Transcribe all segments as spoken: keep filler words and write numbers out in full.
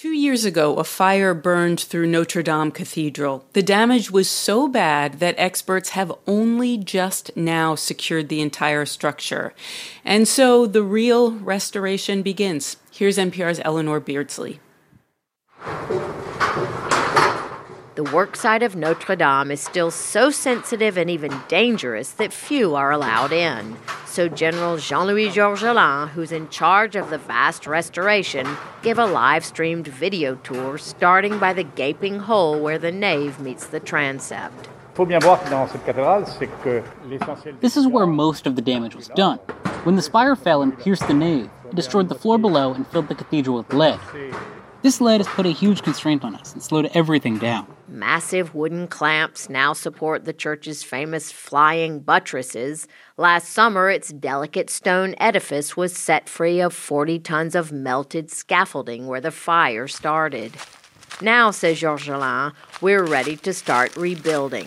Two years ago, a fire burned through Notre Dame Cathedral. The damage was so bad that experts have only just now secured the entire structure. And so the real restoration begins. Here's N P R's Eleanor Beardsley. The worksite of Notre Dame is still so sensitive and even dangerous that few are allowed in. So General Jean-Louis Georgelin, who's in charge of the vast restoration, gave a live-streamed video tour starting by the gaping hole where the nave meets the transept. This is where most of the damage was done. When the spire fell and pierced the nave, it destroyed the floor below and filled the cathedral with lead. This lead has put a huge constraint on us and slowed everything down. Massive wooden clamps now support the church's famous flying buttresses. Last summer, its delicate stone edifice was set free of forty tons of melted scaffolding where the fire started. Now, says Georgelin, we're ready to start rebuilding.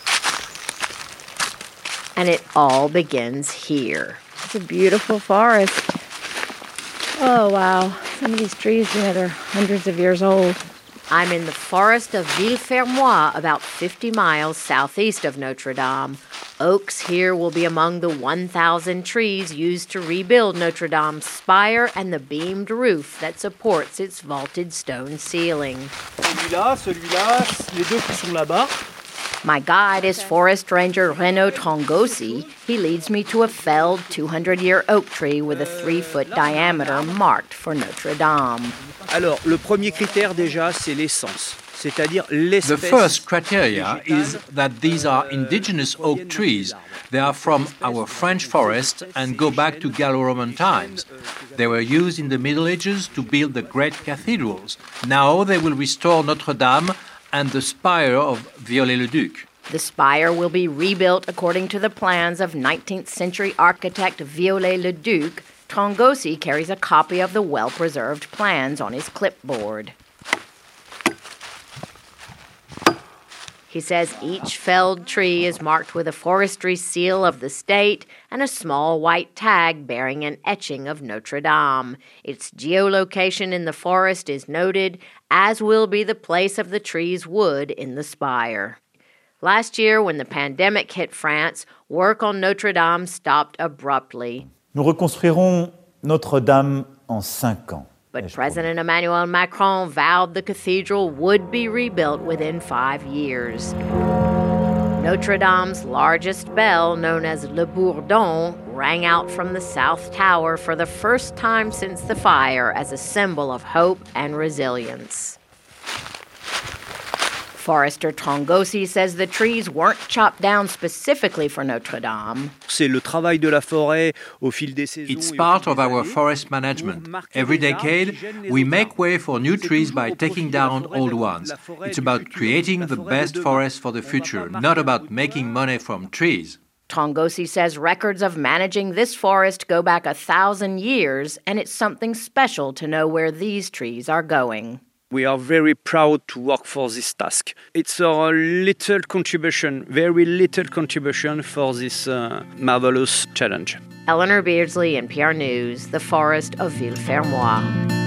And it all begins here. It's a beautiful forest. Oh, wow. Some of these trees, you know, they're hundreds of years old. I'm in the forest of Villefermois, about fifty miles southeast of Notre Dame. Oaks here will be among the one thousand trees used to rebuild Notre Dame's spire and the beamed roof that supports its vaulted stone ceiling. Celui-là, celui-là, les deux qui sont là-bas. My guide is Forest Ranger Renaud Trongosi. He leads me to a felled two hundred year oak tree with a three-foot diameter marked for Notre Dame. Alors, le premier critère déjà, c'est l'essence, c'est-à-dire l'espèce. The first criteria is that these are indigenous oak trees. They are from our French forest and go back to Gallo-Roman times. They were used in the Middle Ages to build the great cathedrals. Now they will restore Notre Dame and the spire of Viollet-le-Duc. The spire will be rebuilt according to the plans of nineteenth century architect Viollet-le-Duc. Trongosi carries a copy of the well-preserved plans on his clipboard. He says each felled tree is marked with a forestry seal of the state and a small white tag bearing an etching of Notre Dame. Its geolocation in the forest is noted, as will be the place of the tree's wood in the spire. Last year, when the pandemic hit France, work on Notre Dame stopped abruptly. Nous reconstruirons Notre-Dame en cinq ans. But President Emmanuel Macron vowed the cathedral would be rebuilt within five years. Notre Dame's largest bell, known as Le Bourdon, rang out from the South Tower for the first time since the fire as a symbol of hope and resilience. Forester Trongosi says the trees weren't chopped down specifically for Notre Dame. C'est le travail de la forêt au fil des saisons. It's part of our forest management. Every decade, we make way for new trees by taking down old ones. It's about creating the best forest for the future, not about making money from trees. Trongosi says records of managing this forest go back a thousand years, and it's something special to know where these trees are going. We are very proud to work for this task. It's a little contribution, very little contribution for this uh, marvelous challenge. Eleanor Beardsley, N P R News, the forest of Villefermois.